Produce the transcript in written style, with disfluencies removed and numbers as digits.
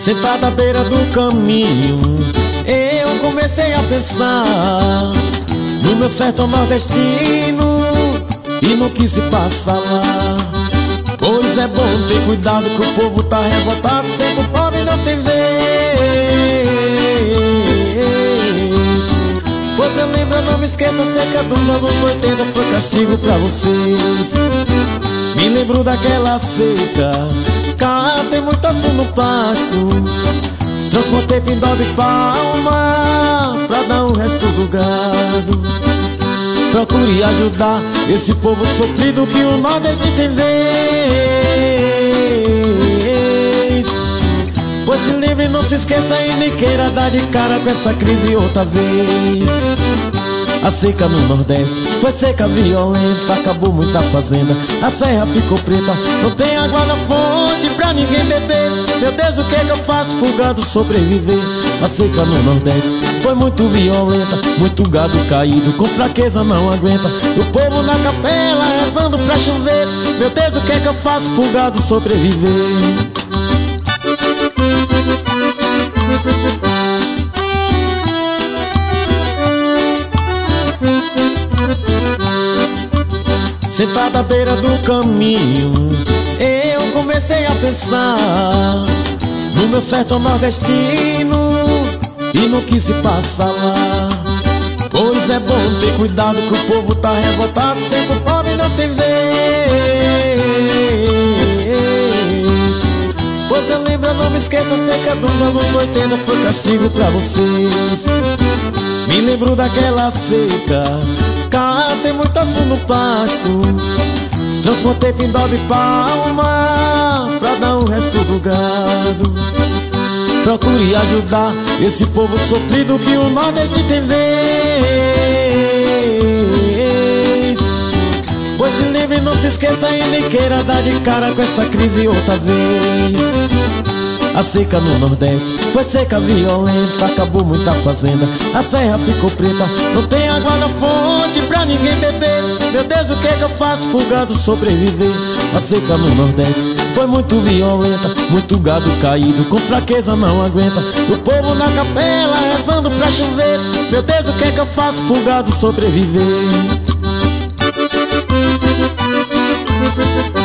Sentado à beira do caminho, eu comecei a pensar no meu sertão nordestino e no que se passa lá. Pois é bom ter cuidado que o povo tá revoltado, sempre o pobre não tem vez. Pois eu lembro, não me esqueça, a seca dos anos 80 foi castigo pra vocês. Me lembro daquela seca, cá tem muito aço no pasto. Transportei pindó de palma pra dar o resto do gado. Procure ajudar esse povo sofrido que o Nordeste tem vez. Pois se lembre, não se esqueça e nem queira dar de cara com essa crise outra vez. A seca no Nordeste foi seca violenta, acabou muita fazenda, a serra ficou preta, não tem água na fonte pra ninguém beber. Meu Deus, o que é que eu faço pro gado sobreviver? A seca no Nordeste foi muito violenta, muito gado caído, com fraqueza não aguenta. E o povo na capela rezando pra chover. Meu Deus, o que é que eu faço pro gado sobreviver? Sentado à beira do caminho, eu comecei a pensar no meu sertão nordestino e no que se passa lá. Pois é bom ter cuidado que o povo tá revoltado, sempre o pobre não tem vez. Pois eu lembro, não me esqueça, a seca dos anos 80 foi castigo pra vocês. Me lembro daquela seca, cá tem muito aço no pasto. Transportei pindó de palma pra dar o resto do gado. Procure ajudar esse povo sofrido que o Nordeste tem vez. Pois se lembre, não se esqueça e nem queira dar de cara com essa crise outra vez. A seca no Nordeste foi seca violenta, acabou muita fazenda, a serra ficou preta, não tem água na fonte pra ninguém beber. Meu Deus, o que é que eu faço pro gado sobreviver? A seca no Nordeste foi muito violenta, muito gado caído, com fraqueza não aguenta. O povo na capela rezando pra chover. Meu Deus, o que é que eu faço pro gado sobreviver?